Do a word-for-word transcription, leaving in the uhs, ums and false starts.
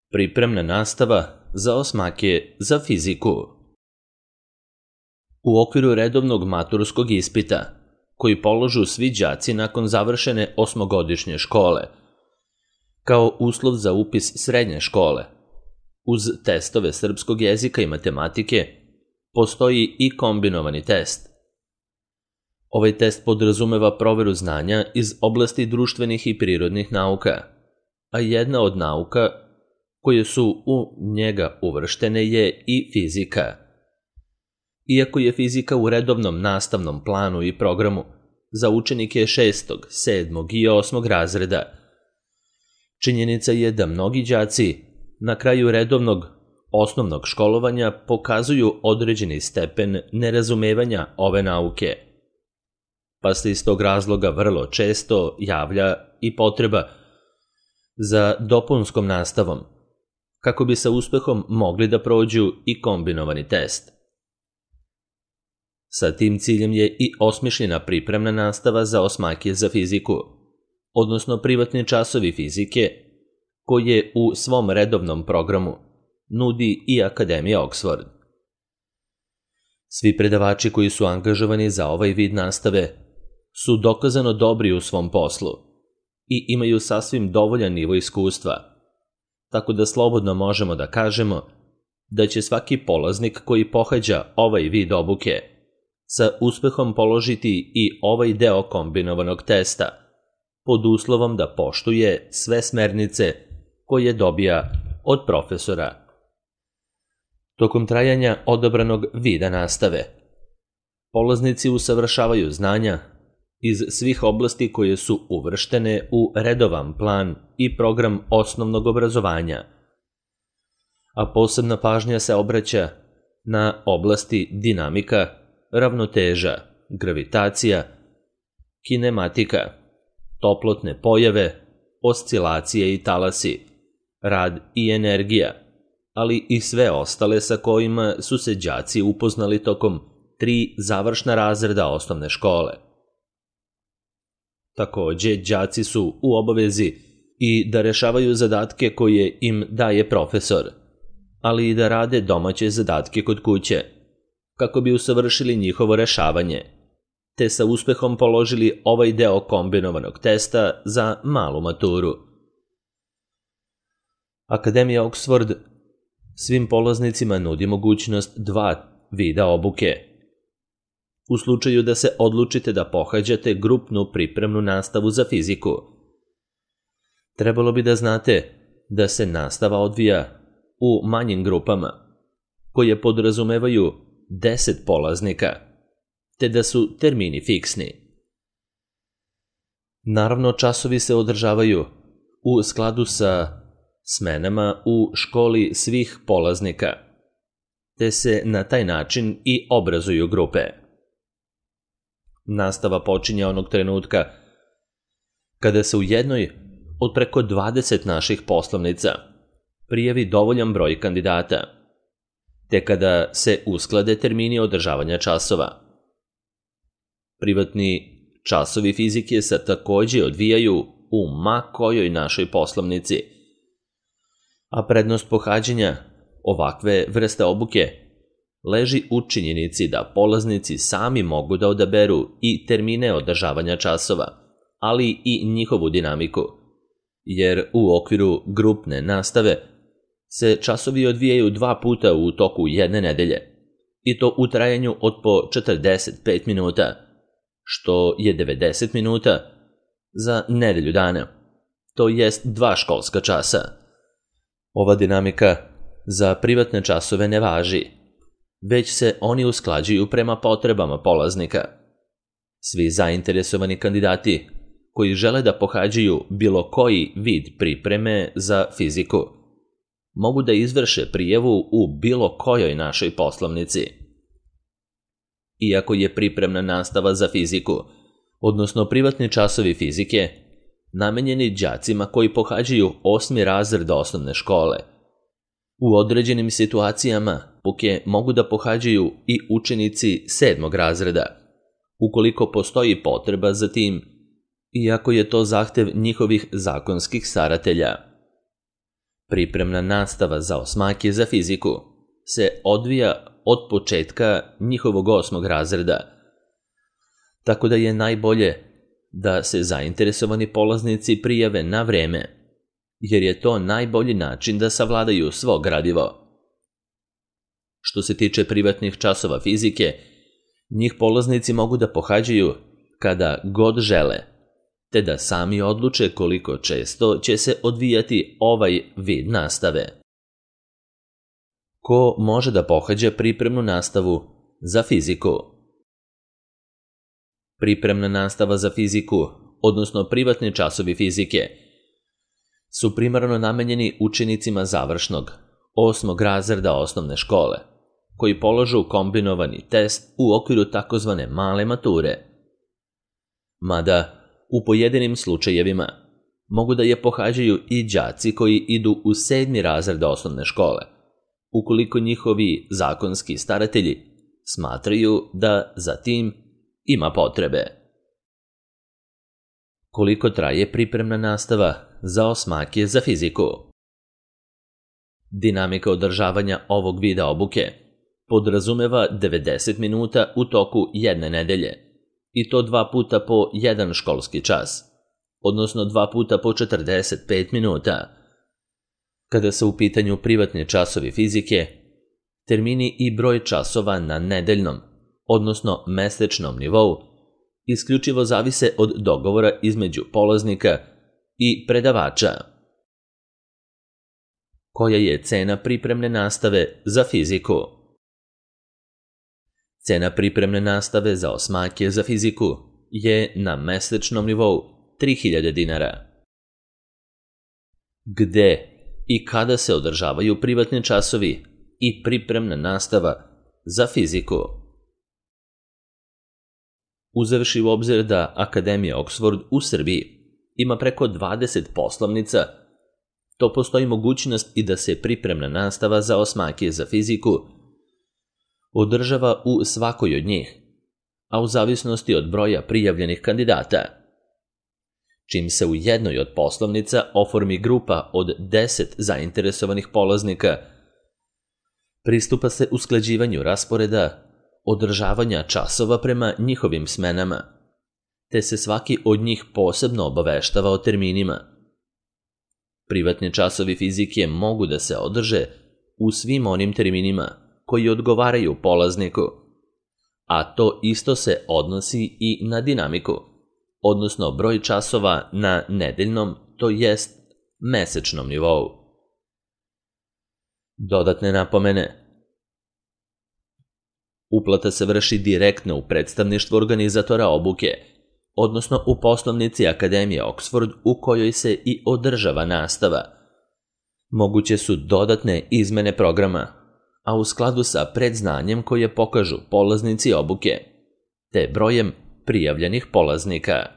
Pripremna nastava za osmake za fiziku. U okviru redovnog maturskog ispita, koji položu svi đaci nakon završene osmogodišnje škole, kao uslov za upis srednje škole, uz testove srpskog jezika i matematike, postoji i kombinovani test. Ovaj test podrazumeva proveru znanja iz oblasti društvenih i prirodnih nauka, a jedna od nauka koje su u njega uvrštene je i fizika. Iako je fizika u redovnom nastavnom planu i programu za učenike šestog, sedmog i osmog razreda, činjenica je da mnogi đaci na kraju redovnog osnovnog školovanja pokazuju određeni stepen nerazumevanja ove nauke, pa se iz tog razloga vrlo često javlja i potreba za dopunskom nastavom, kako bi sa uspehom mogli da prođu i kombinovani test. Sa tim ciljem je i osmišljena pripremna nastava za osmake za fiziku, odnosno privatni časovi fizike, koje u svom redovnom programu nudi i Akademija Oxford. Svi predavači koji su angažovani za ovaj vid nastave su dokazano dobri u svom poslu i imaju sasvim dovoljan nivo iskustva, tako da slobodno možemo da kažemo da će svaki polaznik koji pohađa ovaj vid obuke sa uspehom položiti i ovaj deo kombinovanog testa, pod uslovom da poštuje sve smernice koje dobija od profesora. Tokom trajanja odabranog vida nastave, polaznici usavršavaju znanja iz svih oblasti koje su uvrštene u redovan plan i program osnovnog obrazovanja, a posebna pažnja se obraća na oblasti dinamika, ravnoteža, gravitacija, kinematika, toplotne pojave, oscilacije i talasi, rad i energija, ali i sve ostale sa kojima su se đaci upoznali tokom tri završna razreda osnovne škole. Takođe, đaci su u obavezi i da rešavaju zadatke koje im daje profesor, ali i da rade domaće zadatke kod kuće, kako bi usavršili njihovo rešavanje, te sa uspehom položili ovaj deo kombinovanog testa za malu maturu. Akademija Oxford svim polaznicima nudi mogućnost dva vida obuke. U slučaju da se odlučite da pohađate grupnu pripremnu nastavu za fiziku, trebalo bi da znate da se nastava odvija u manjim grupama, koje podrazumevaju deset polaznika, te da su termini fiksni. Naravno, časovi se održavaju u skladu sa smenama u školi svih polaznika, te se na taj način i obrazuju grupe. Nastava počinje onog trenutka kada se u jednoj od preko dvadeset naših poslovnica prijavi dovoljan broj kandidata, te kada se usklade termini održavanja časova. Privatni časovi fizike se takođe odvijaju u ma kojoj našoj poslovnici, a prednost pohađanja ovakve vrste obuke leži u činjenici da polaznici sami mogu da odaberu i termine održavanja časova, ali i njihovu dinamiku, jer u okviru grupne nastave se časovi odvijaju dva puta u toku jedne nedelje, i to u trajanju od po četrdeset pet minuta, što je devedeset minuta za nedelju dana, to jest dva školska časa. Ova dinamika za privatne časove ne važi, već se oni usklađuju prema potrebama polaznika. Svi zainteresovani kandidati koji žele da pohađaju bilo koji vid pripreme za fiziku mogu da izvrše prijavu u bilo kojoj našoj poslovnici. Iako je pripremna nastava za fiziku, odnosno privatni časovi fizike, namenjeni đacima koji pohađaju osmi razred osnovne škole, u određenim situacijama obuke mogu da pohađaju i učenici sedmog razreda, ukoliko postoji potreba za tim, iako je to zahtev njihovih zakonskih staratelja. Pripremna nastava za osmake za fiziku se odvija od početka njihovog osmog razreda, tako da je najbolje da se zainteresovani polaznici prijave na vreme, jer je to najbolji način da savladaju svo gradivo. Što se tiče privatnih časova fizike, njih polaznici mogu da pohađaju kada god žele, te da sami odluče koliko često će se odvijati ovaj vid nastave. Ko može da pohađa pripremnu nastavu za fiziku? Pripremna nastava za fiziku, odnosno privatni časovi fizike, su primarno namenjeni učenicima završnog, osmog razreda osnovne škole, koji polažu kombinovani test u okviru takozvane male mature. Mada, u pojedinim slučajevima, mogu da je pohađaju i đaci koji idu u sedmi razred osnovne škole, ukoliko njihovi zakonski staratelji smatraju da za tim ima potrebe. Koliko traje pripremna nastava za osmake za fiziku? Dinamika održavanja ovog vida obuke podrazumeva devedeset minuta u toku jedne nedelje, i to dva puta po jedan školski čas, odnosno dva puta po četrdeset pet minuta. Kada su u pitanju privatni časovi fizike, termini i broj časova na nedeljnom, odnosno mesečnom nivou, isključivo zavise od dogovora između polaznika i predavača. Koja je cena pripremne nastave za fiziku? Cena pripremne nastave za osmake za fiziku je na mesečnom nivou tri hiljade dinara. Gde i kada se održavaju privatni časovi i pripremna nastava za fiziku? Uzevši u obzir da Akademija Oxford u Srbiji ima preko dvadeset poslovnica, to postoji mogućnost i da se pripremna nastava za osmake za fiziku održava u svakoj od njih, a u zavisnosti od broja prijavljenih kandidata. Čim se u jednoj od poslovnica oformi grupa od deset zainteresovanih polaznika, pristupa se usklađivanju rasporeda, održavanja časova prema njihovim smenama, te se svaki od njih posebno obaveštava o terminima. Privatni časovi fizike mogu da se održe u svim onim terminima koji odgovaraju polazniku, a to isto se odnosi i na dinamiku, odnosno broj časova na nedeljnom, to jest mesečnom nivou. Dodatne napomene. Uplata se vrši direktno u predstavništvo organizatora obuke, odnosno u poslovnici Akademije Oxford u kojoj se i održava nastava. Moguće su dodatne izmene programa, a u skladu sa predznanjem koje pokažu polaznici obuke, te brojem prijavljenih polaznika.